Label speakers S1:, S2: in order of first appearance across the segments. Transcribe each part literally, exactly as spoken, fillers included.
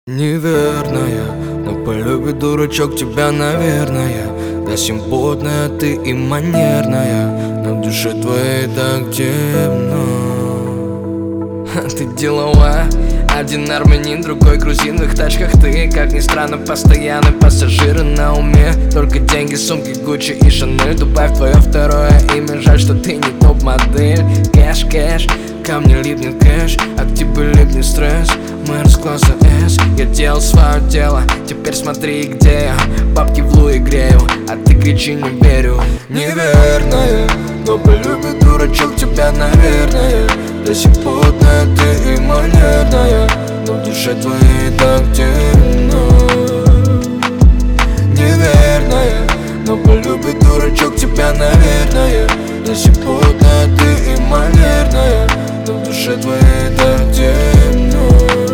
S1: Неверная, но полюбит дурачок тебя, наверное. Да симпотная ты и манерная, но в душе твоей так темно. А ты деловая, один армянин, другой грузин. В их тачках ты, как ни странно, постоянно пассажиры на уме. Только деньги, сумки, Гуччи и Шанель. Добавь твое второе имя, жаль, что ты не топ-модель. Кэш, кэш, ко мне липнет кэш, а к тебе липнет стресс. Мы с класса S, я делал свое дело, теперь смотри, где я. Бабки в Луи грею, а ты кричи, не верю. Неверная, но полюбит дурачок тебя, наверное. Да симпотная ты и манерная, но в душе твоей так темно. Неверная, но полюбит дурачок тебя, наверное. Да симпотная ты и манерная, но в душе твоей так темно.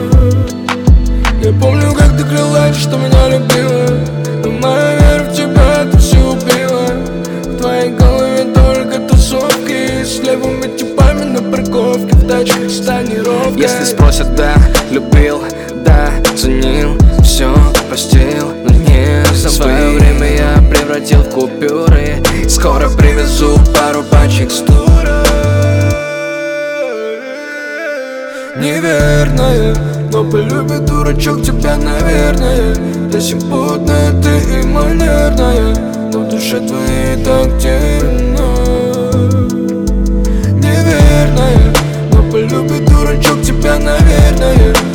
S1: Я помню, как ты крылась, что меня любила, но моя вера в тебя ты все убила. В твоей голове только тусовки с левыми типами на парковке, в тачках с тонировкой.
S2: Если спросят, да, любил, да, ценил, все простил, но не забыл. Свое время я превратил в купюры, скоро привезу пару пачек с тура.
S1: Неверная, но полюбит дурачок тебя, наверное. Да симпотная ты и манерная, но в душе твоей так темно. Неверная, но полюбит дурачок тебя, наверное.